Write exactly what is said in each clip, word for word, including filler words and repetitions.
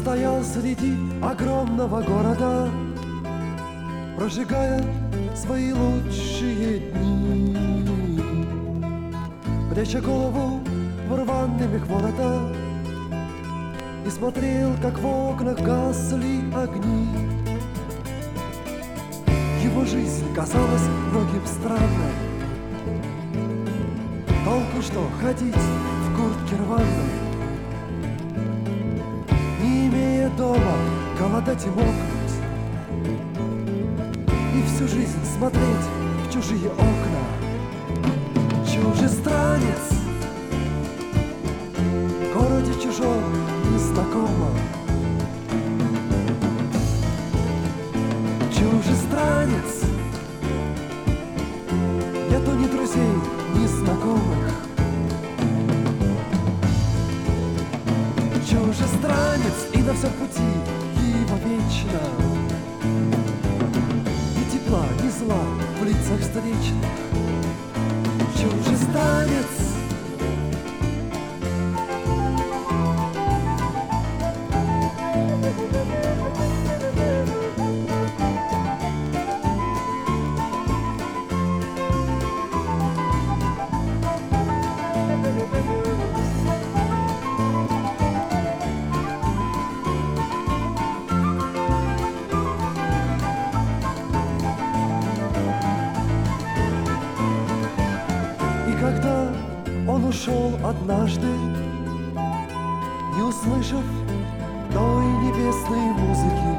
стоял среди огромного города, прожигая свои лучшие дни, пряча голову в рваный мех ворота, и смотрел, как в окнах гасли огни. Его жизнь казалась многим странной. Толку что ходить в куртке рваной, не имея дома, голодать и мокнуть, и всю жизнь смотреть в чужие окна. Чужестранец в городе чужом, незнакомом. Чужестранец, нету ни друзей, ни знакомых. Чужестранец, и на всем пути его вечно ни тепла, ни зла в лицах встречных. Чужестранец, когда он ушел однажды, не услышав той небесной музыки,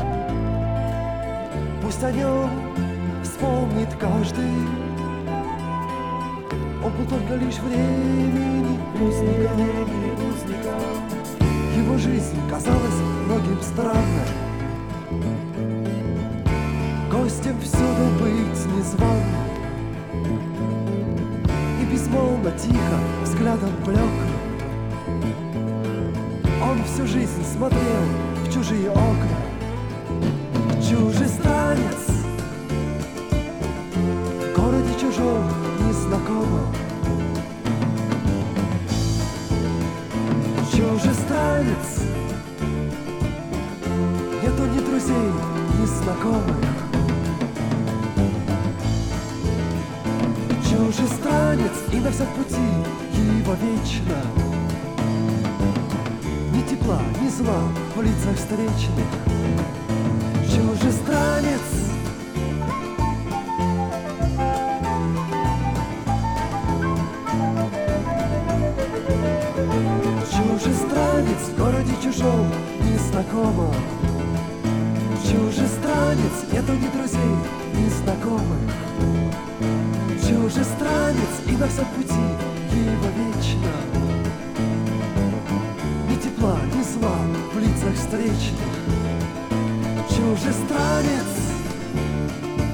пусть о нем вспомнит каждый. Он был только лишь времени узника. Его жизнь казалась многим странной. Гостем всюду быть незваным, безмолвно, тихо, взглядом блеклым. Он всю жизнь смотрел в чужие окна. Чужестранец в городе чужом, незнакомом. Чужестранец, нету ни друзей, ни знакомых. Чужестранец, и на всем пути его вечно ни тепла, ни зла в лицах встречных. Чужестранец, чужестранец в городе чужом, незнакомом. Чужестранец, нету ни друзей, ни знакомых. Чужестранец, и на всем пути его вечно ни тепла, ни зла в лицах встречных. Чужестранец,